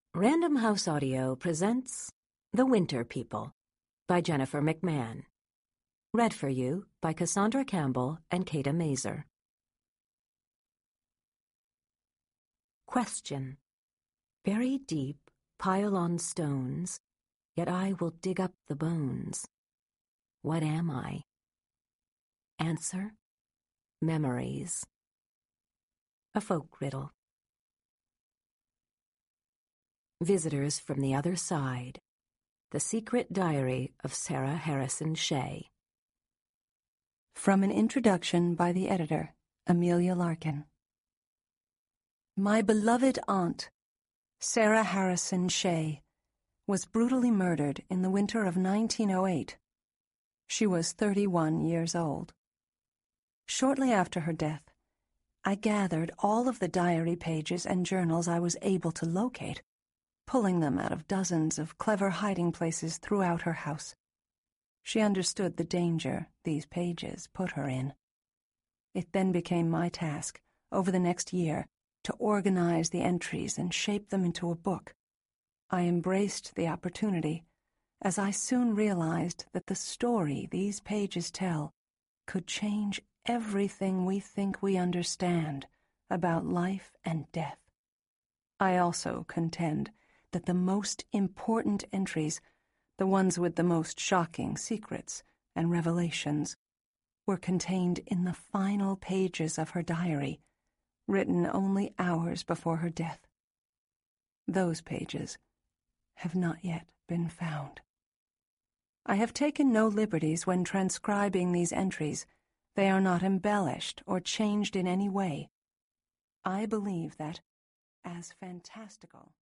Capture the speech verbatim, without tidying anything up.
Random House Audio presents The Winter People by Jennifer McMahon. Read for you by Cassandra Campbell and Kata Mazer. Question. Very deep, pile on stones, yet I will dig up the bones. What am I? Answer. Memories. A folk riddle. Visitors from the Other Side. The Secret Diary of Sarah Harrison Shea. From an introduction by the editor, Amelia Larkin. My beloved aunt, Sarah Harrison Shea, was brutally murdered in the winter of nineteen oh eight. She was thirty-one years old. Shortly after her death, I gathered all of the diary pages and journals I was able to locate, pulling them out of dozens of clever hiding places throughout her house. She understood the danger these pages put her in. It then became my task, over the next year, to organize the entries and shape them into a book. I embraced the opportunity, as I soon realized that the story these pages tell could change everything we think we understand about life and death. I also contend that the most important entries, the ones with the most shocking secrets and revelations, were contained in the final pages of her diary, written only hours before her death. Those pages have not yet been found. I have taken no liberties when transcribing these entries. They are not embellished or changed in any way. I believe that, as fantastical